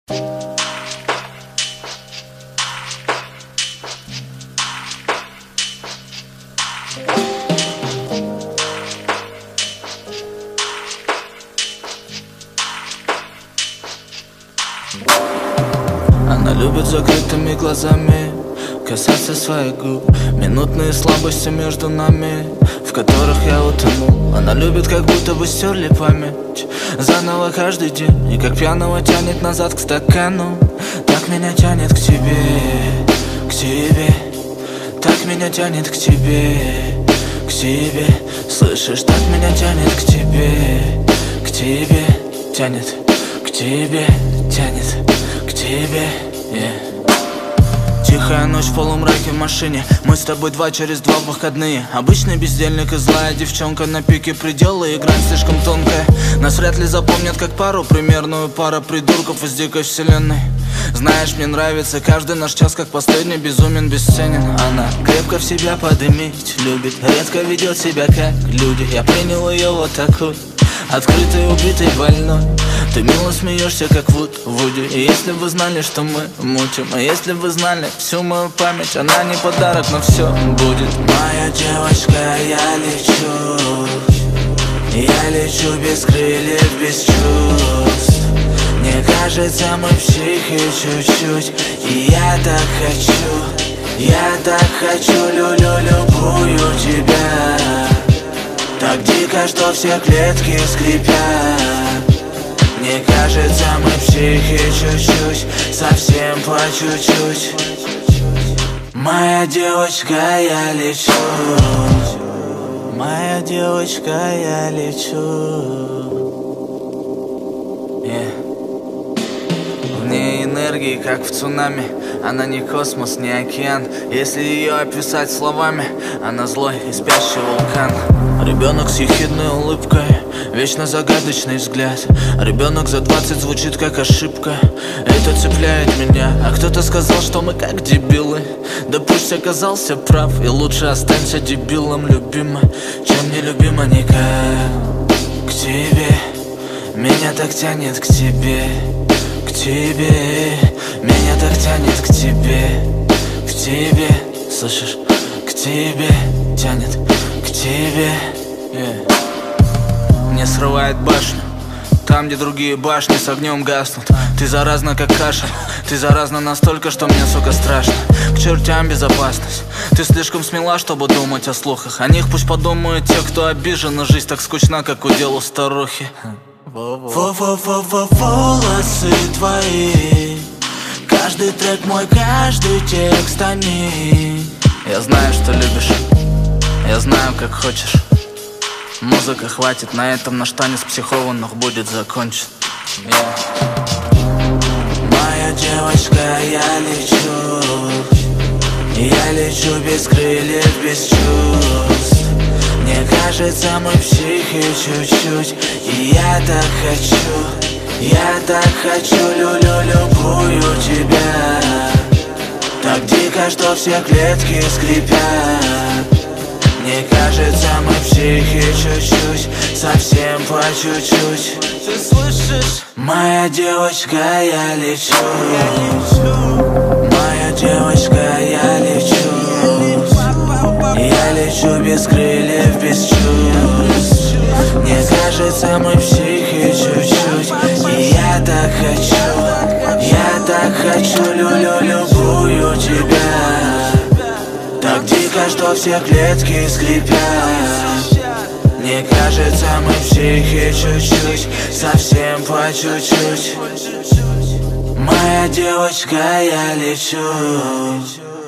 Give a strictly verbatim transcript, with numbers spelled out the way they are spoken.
Она любит закрытыми глазами касаться своих губ. Минутные слабости между нами, в которых я утонул. Она любит, как будто бы стерли память заново каждый день. И как пьяного тянет назад к стакану. Так меня тянет к тебе, к тебе. Так меня тянет к тебе, к тебе. Слышишь, так меня тянет к тебе, к тебе. Тянет к тебе, тянет к тебе, yeah. Тихая ночь в полумраке в машине. Мы с тобой два через два выходные. Обычный бездельник и злая девчонка на пике предела. И грань слишком тонкая. Нас вряд ли запомнят как пару, примерную пара придурков из дикой вселенной. Знаешь, мне нравится каждый наш час, как последний, безумен, бесценен. Она крепко в себя подымить любит, редко ведет себя как люди. Я принял ее вот такой, открытой, убитой, больной. Ты мило смеешься, как Вуд Вуди. И если бы вы знали, что мы мутим, а если бы вы знали всю мою память, она не подарок, но все будет. Моя девочка, я лечу, я лечу без крыльев, без чувств. Мне кажется, мы психи чуть-чуть. И я так хочу, я так хочу, люблю любую тебя. Так дико, что все клетки скрипят. Мне кажется, мы психи чуть-чуть, совсем по чуть-чуть. Моя девочка, я лечу, моя девочка, я лечу, yeah. В ней энергии, как в цунами. Она не космос, не океан. Если ее описать словами, она злой и спящий вулкан. Ребенок с ехидной улыбкой, вечно загадочный взгляд. Ребенок за двадцать звучит как ошибка. Это цепляет меня. А кто-то сказал, что мы как дебилы. Да пусть оказался прав. И лучше останься дебилом, любимой, чем нелюбима никак. К тебе, меня так тянет к тебе, к тебе. Меня так тянет к тебе, к тебе. Слышишь, к тебе тянет, к тебе, yeah. Мне срывает башню там, где другие башни с огнем гаснут. Ты заразна, как каша. Ты заразна настолько, что мне, сука, страшно. К чертям безопасность. Ты слишком смела, чтобы думать о слухах. О них пусть подумают те, кто обижен. Но жизнь так скучна, как удел у старухи. Волосы твои, каждый трек мой, каждый текст они. Я знаю, что любишь, я знаю, как хочешь. Музыка хватит, на этом наш танец психованных будет закончен, yeah. Моя девочка, я лечу, я лечу без крыльев, без чувств. Мне кажется, мы психи чуть-чуть. И я так хочу, я так хочу, люблю любую тебя. Так дико, что все клетки скрипят. Мне кажется, мы психи чуть-чуть, совсем по чуть-чуть. Ты слышишь? Моя девочка, я лечу, моя девочка, я лечу, я лечу без крыльев, без чувств. Мне кажется, мы психи чуть-чуть. И я так хочу, я так хочу, люблю любую тебя. Так дико, что все клетки скрипят. Мне кажется, мы психи чуть-чуть, совсем по чуть-чуть. Моя девочка, я лечу.